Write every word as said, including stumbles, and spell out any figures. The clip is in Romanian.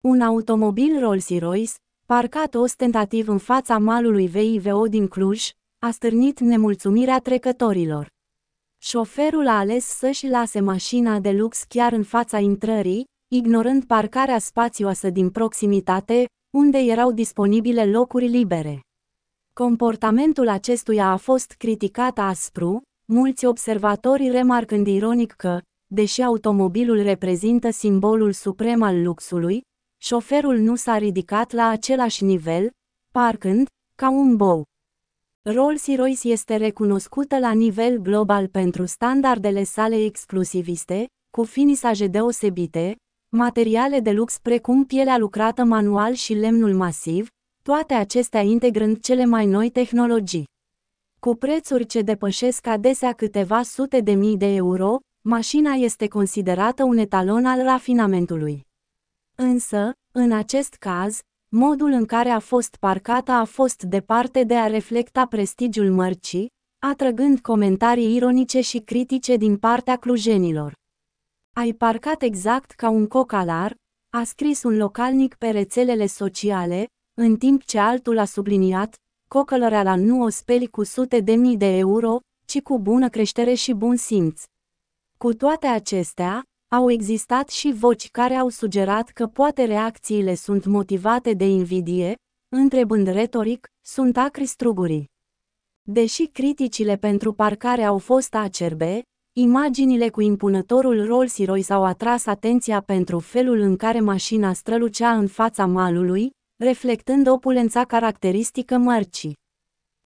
Un automobil Rolls-Royce, parcat ostentativ în fața malului V I V O din Cluj, a stârnit nemulțumirea trecătorilor. Șoferul a ales să-și lase mașina de lux chiar în fața intrării, ignorând parcarea spațioasă din proximitate, unde erau disponibile locuri libere. Comportamentul acestuia a fost criticat aspru, mulți observatori remarcând ironic că, deși automobilul reprezintă simbolul suprem al luxului, șoferul nu s-a ridicat la același nivel, parcând, ca un bou. Rolls-Royce este recunoscută la nivel global pentru standardele sale exclusiviste, cu finisaje deosebite, materiale de lux precum pielea lucrată manual și lemnul masiv, toate acestea integrând cele mai noi tehnologii. Cu prețuri ce depășesc adesea câteva sute de mii de euro, mașina este considerată un etalon al rafinamentului. Însă, în acest caz, modul în care a fost parcată a fost departe de a reflecta prestigiul mărcii, atrăgând comentarii ironice și critice din partea clujenilor. Ai parcat exact ca un cocalar, a scris un localnic pe rețelele sociale, în timp ce altul a subliniat, cocălăreala nu o speli cu sute de mii de euro, ci cu bună creștere și bun simț. Cu toate acestea, au existat și voci care au sugerat că poate reacțiile sunt motivate de invidie, întrebând retoric, sunt acri strugurii. Deși criticile pentru parcare au fost acerbe, imaginile cu impunătorul Rolls-Royce au atras atenția pentru felul în care mașina strălucea în fața malului, reflectând opulența caracteristică mărcii.